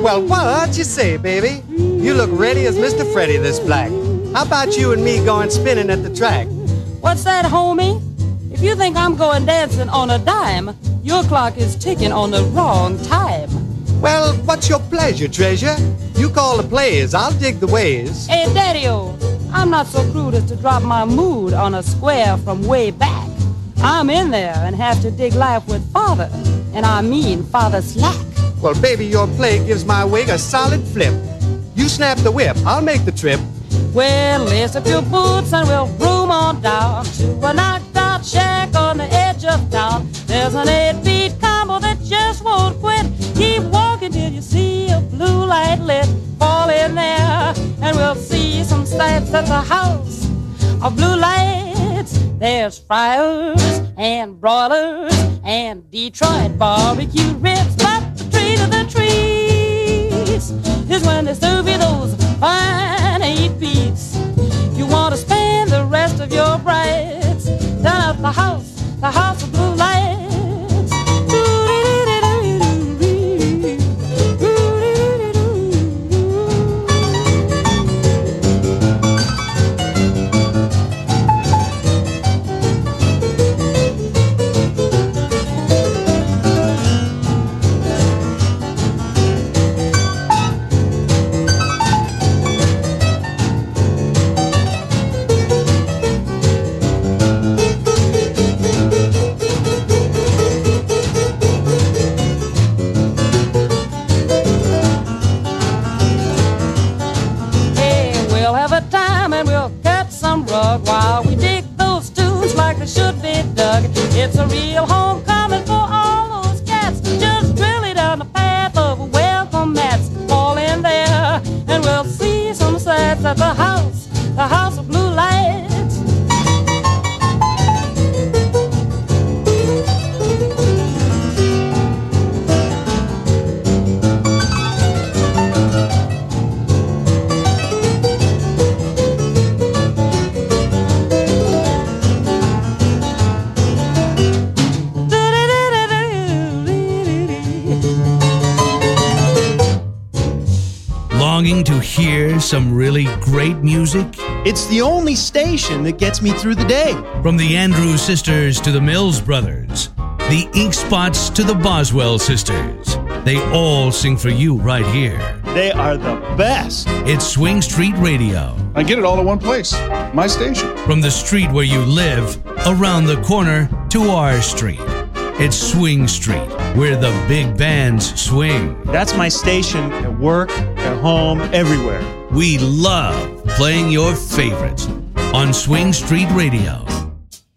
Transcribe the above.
Well, what you say, baby? You look ready as Mr. Freddie this black. How about you and me going spinning at the track? What's that, homie? If you think I'm going dancing on a dime, your clock is ticking on the wrong time. Well, what's your pleasure, treasure? You call the plays, I'll dig the ways. Hey, Daddy-O, I'm not so crude as to drop my mood on a square from way back. I'm in there and have to dig life with father, and I mean father slack. Well, baby, your play gives my wig a solid flip. You snap the whip, I'll make the trip. Well, lace up your boots and we'll room on down to a knocked-out shack on the edge of town. There's an 8-beat combo that just won't quit. Keep walking till you see a blue light lit. Fall in there and we'll see some sights at the house of blue lights. There's fryers and broilers and Detroit barbecue ribs. But the treat of the treats is when they serve you those fine 8 beats. You want to spend the rest of your brights down at the house of blue lights. While we dig those tunes like they should be dug. It's a real homecoming for all those cats. Just really down the path of welcome mats. Fall in there and we'll see some sights at the house of blue lights. Longing to hear some really great music? It's the only station that gets me through the day. From the Andrews Sisters to the Mills Brothers, the Ink Spots to the Boswell Sisters, they all sing for you right here. They are the best. It's Swing Street Radio. I get it all in one place. My station. From the street where you live, around the corner to our street. It's Swing Street, where the big bands swing. That's my station at work, at home, everywhere. We love playing your favorites on Swing Street Radio.